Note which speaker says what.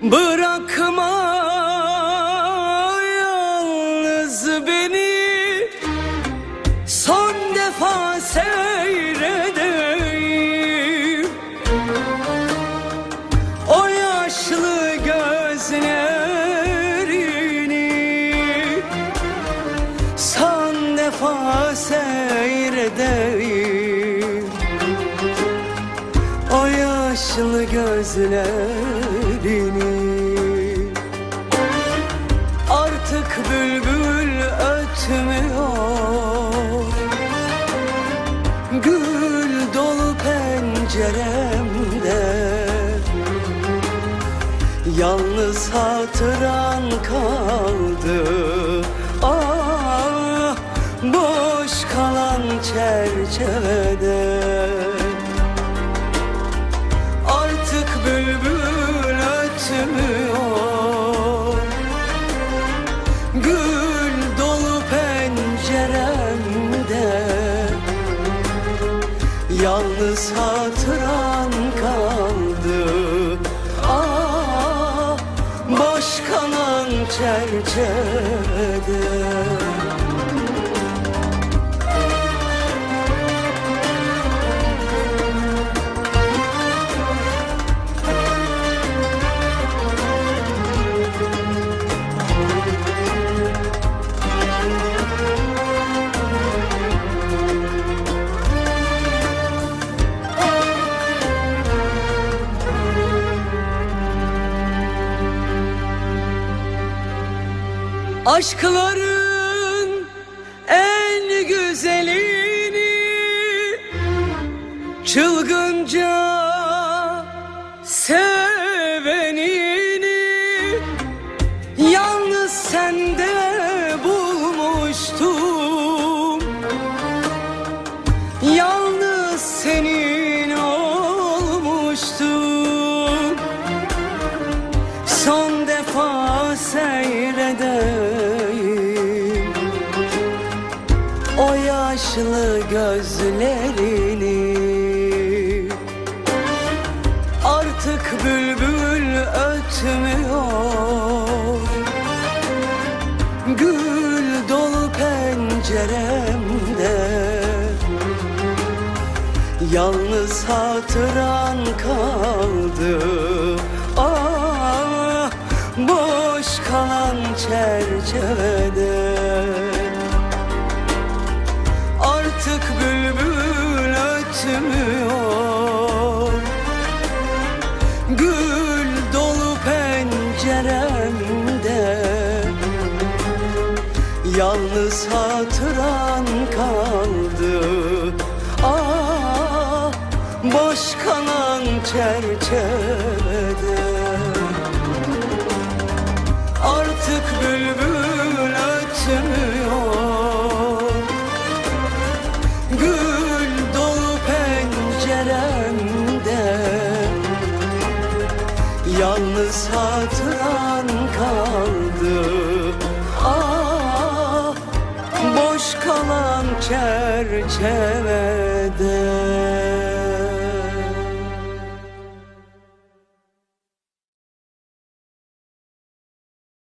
Speaker 1: Bırakma yalnız beni, son defa seyredeyim o yaşlı gözlerini, son defa seyredeyim o yaşlı gözlerini. Artık bülbül ötmüyor, gül dolu penceremde, yalnız hatıran kaldı. Ah, boş kalan çerçevede. Artık bülbül ötmüyor, gül dolu penceremde, yalnız hatıran kaldı. Ah, boş kalan çerçevede. Aşkların en güzelini çılgınca sevenini yalnız sende bulmuştum, yalnız senin olmuştum. Son defa seyredeyim o yaşlı gözlerini. Artık bülbül ötmüyor, gül dolu penceremde, yalnız hatıran kaldı. Ah, boş kalan çerçevede. Artık bülbül ötmüyor, gül dolu penceremde, yalnız hatıran kaldı. Ah, boş kalan çerçevede. Artık bülbül ötmüyor, gül dolu penceremde, yalnız hatıran kaldı. Ah, boş kalan çerçevede.